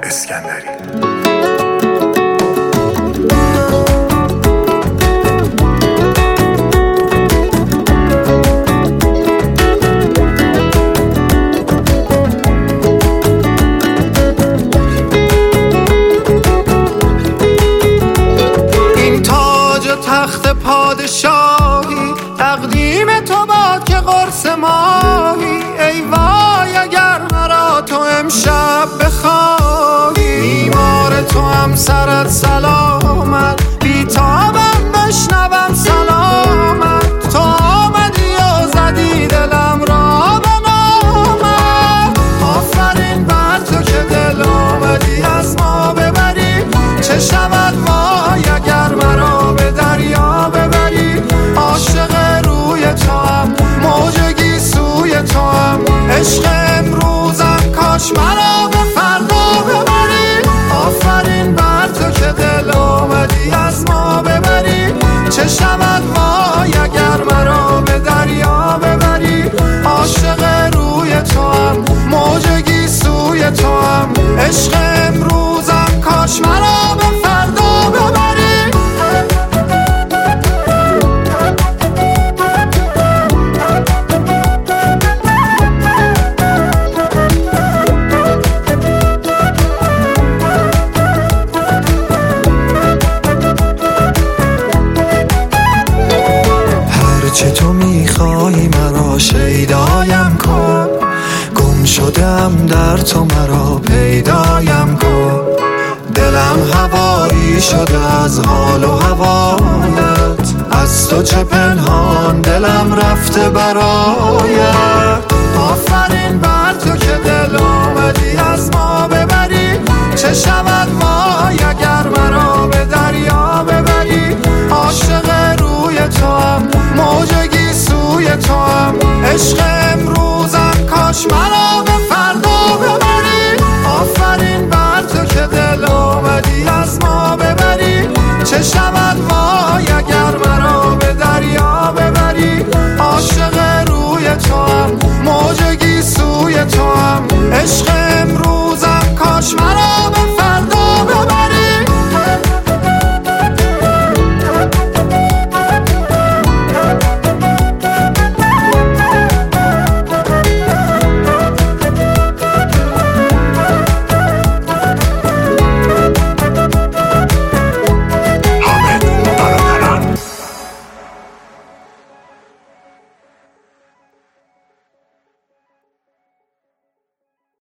اسکندری. تخت پادشاهی تقدیم تو باد که قرص ماهی. ای وای اگر مرا تو امشب بخواهی، بیمار تو هم سرت سلامت، بیتابم بشنوم سلامت. تو آمدی و زدی دلم را به نامت. آفرین بر تو که دل آمدی از ما ببری. چه شود وای اگر مرا به دریا ببری. عاشق روی تو هم موج سوی تو هم، عشق امروزم کاش مرا به فردا ببری. آفرین بر تو که دل آمدی از ما ببری. چه شود وای اگر مرا به دریا ببری. عاشق روی تو هم موج سوی تو هم، عشق امروزم کاش مرا به فردا ببری. هرچه تو میخوای مرا شیدایم کن، گم شدم در تو مرا پیدایم کن. دلم هوایی شده از حال و هوایت، از تو چه پنهان دلم رفته برایت. آفرین بر تو که دل آمدی از ما ببری. چه شود وای اگر مرا به دریا ببری. عاشق روی تو هم موج سوی تو هم، عشق امروزم کاش مرا به فردا ببری. آفرین بر تو که دل آمدی از ما ببری. چه شود